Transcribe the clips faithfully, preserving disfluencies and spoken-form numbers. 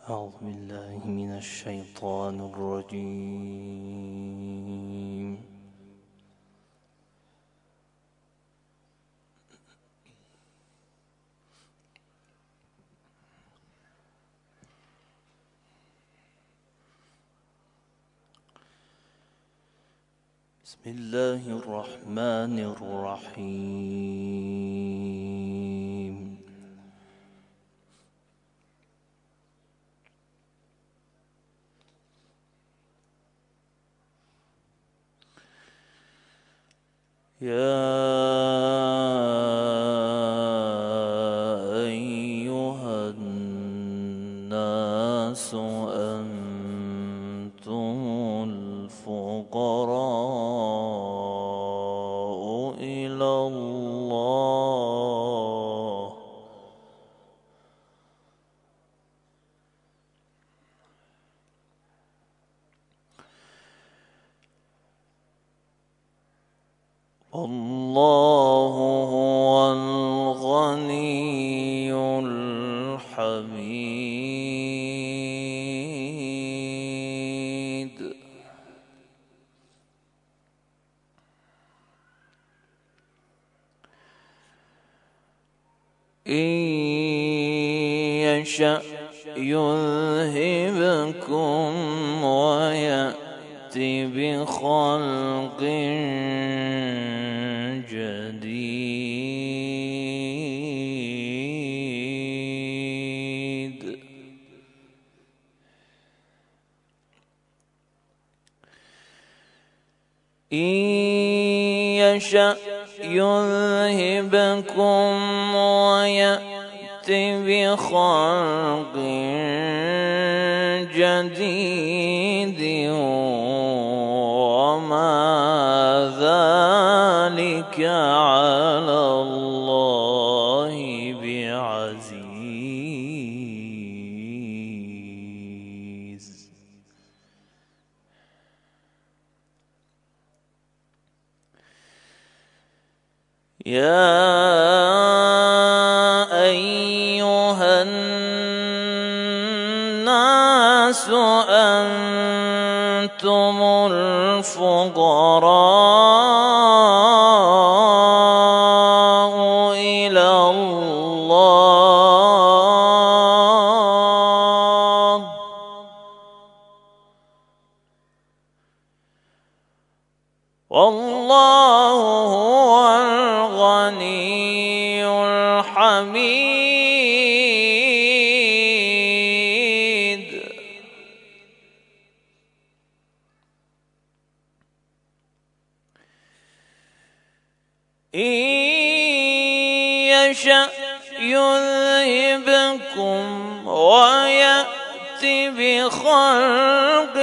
أعوذ بالله من الشيطان الرجيم. بسم الله الرحمن الرحيم. يا أيها الناس أنتم الفقراء إلى الله والله هو الغني الحميد. إن يشأ يذهبكم ويأت بخلق جديد. إن يشأ يذهبكم ويأت بخلق جديد وما ذلك على الله بعزيز. يا أيها الناس أنتم الفقراء إلى الله والله هو الغني الحميد. إن يشأ يذهبكم ويأت بخلق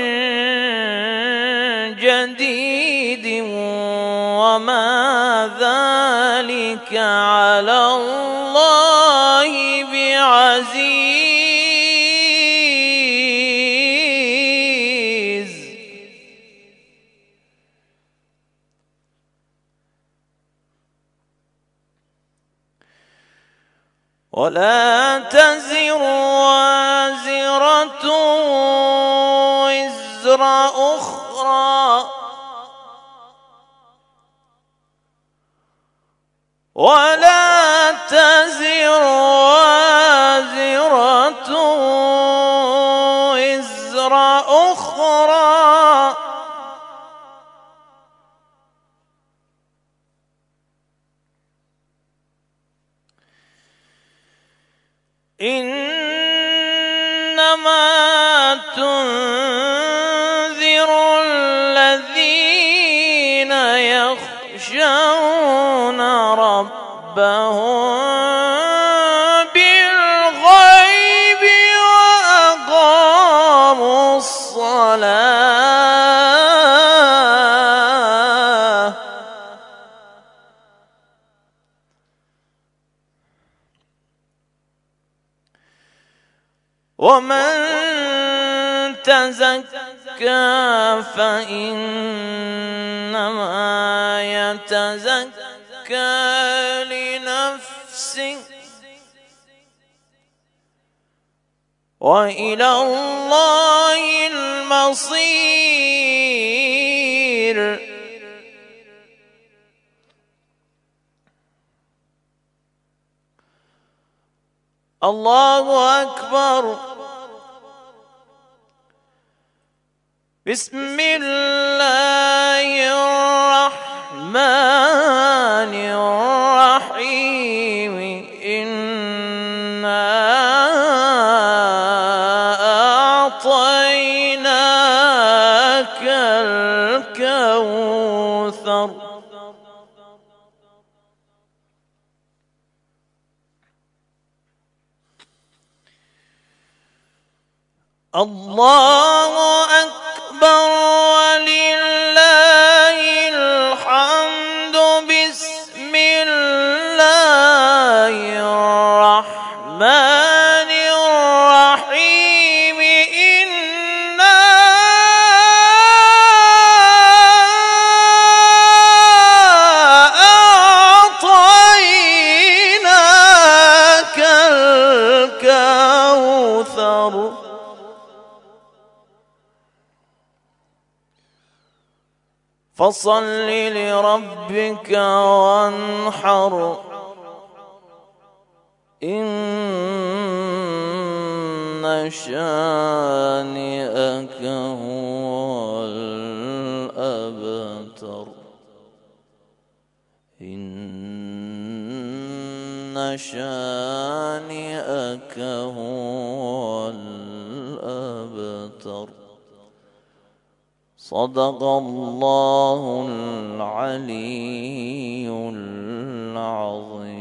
جديد وما ذلك على الله بعزيز. ولا تزر وازرة وزر أخرى ولا تزر وازرة وزر أخرى إنما تنذر الذين يخشون ربهم بالغيب وأقاموا الصلاة ومن تزكى فإنما يتزكى لنفسه وإلى الله المصير. الله أكبر. بسم الله الرحمن الرحيم. إنا أعطيناك الكوثر. الله أكبر ولله الحمد. بسم الله الرحمن الرحيم. إنا أعطيناك الكوثر. فصل لربك وانحر. إن شانئك هو الأبتر. إن شانئك هو الأبتر. صدق الله العلي العظيم.